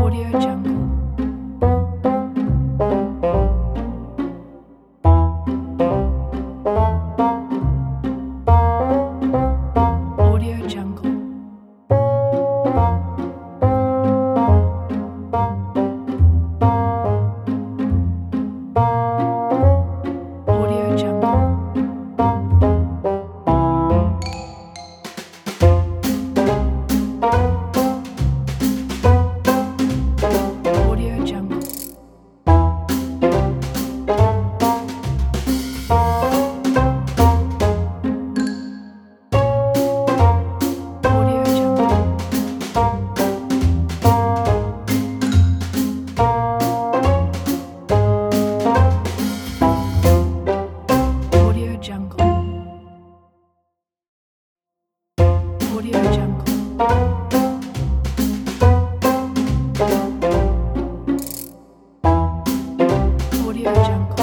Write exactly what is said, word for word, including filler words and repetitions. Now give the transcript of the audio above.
Audio Jungle. Audio Jungle. Audio Jungle. Audio Jungle. Audio Jungle. Audio Jungle. Audio Jungle. Audio Jungle.